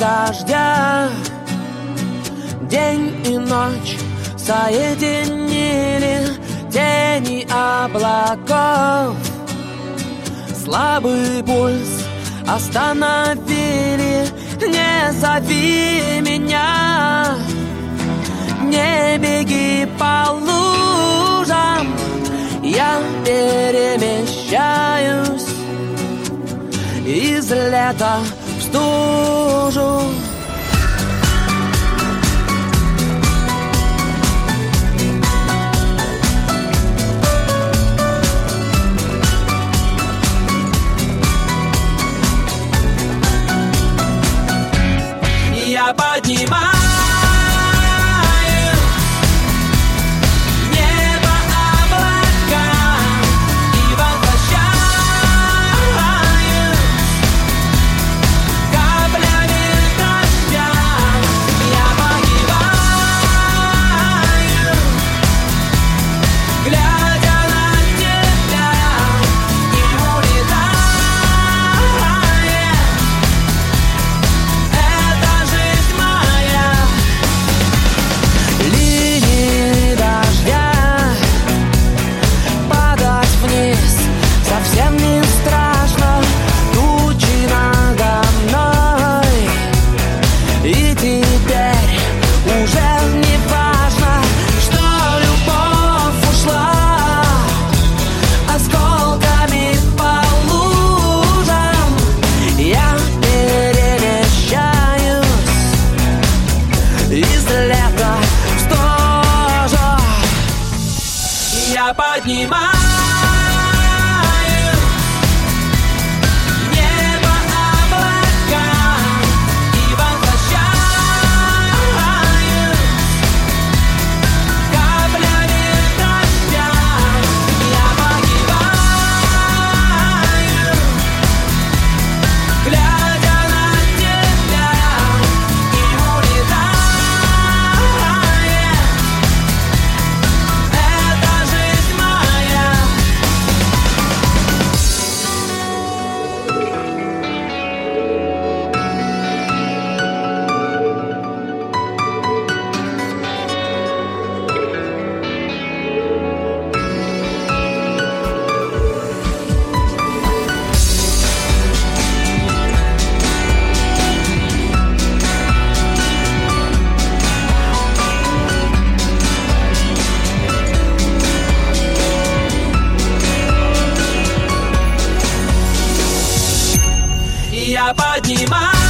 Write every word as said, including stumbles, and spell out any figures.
дождя. День и ночь соединили тени облаков. Слабый пульс остановили. Не зови меня, не беги по лужам. Я перемещаюсь из лета в стужу. Я поднимаю небо облака и возвращаюсь каплями дождя. Я погибаю, глядя на тебя, и улетает. Это жизнь моя. Линии дождя падать вниз совсем не страшно. Тучи надо мной, и теперь уже не важно, что любовь ушла осколками по лужам. Я перемещаюсь из лета в стужу. Я поднимаю небо облака и возвращаюсь каплями дождя. Я погибаю, глядя на тебя, и улетает. Это жизнь моя. Я поднимаю